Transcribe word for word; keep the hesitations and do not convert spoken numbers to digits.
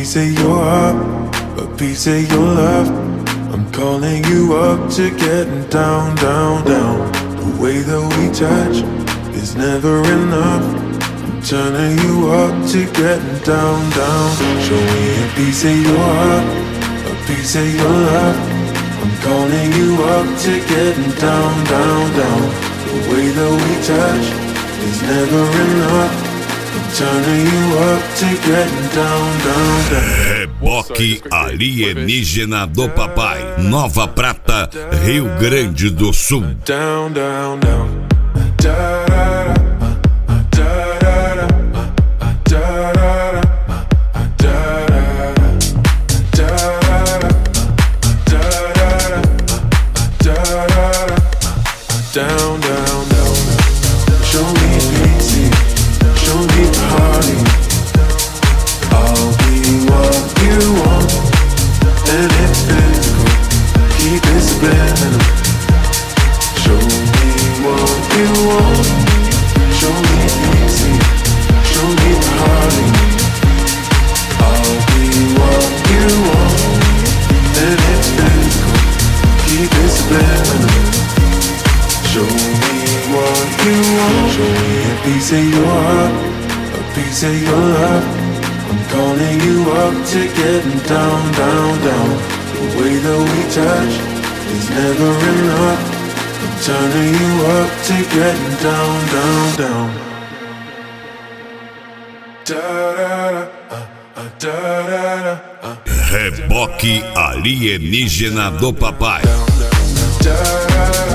piece of your heart, a piece of your love. I'm calling you up to getting down, down, down. The way that we touch is never enough. I'm turning you up to getting down, down. Show me a piece of your heart, a piece of your love. I'm calling you up to getting down, down, down. The way that we touch is never enough. I'm turning you up to getting down, down, down. Reboque alienígena do papai. Nova Prata, Rio Grande do Sul. Down, down, down. Da, da, da. Down, down, down. Show me pity, show me party. I'll be what you want, and it's physical. Keep it subliminal. Show me what you want. Show me pity, show me party. I'll be what you want, and it's physical. Keep it subliminal. Show me what you want. Show me a piece of your heart, a piece of your love. I'm calling you up to getting down, down, down. The way that we touch is never enough. I'm turning you up to getting down, down, down. Da da da, uh, uh, da da da, uh. Reboque alienígena do papai. Da da da.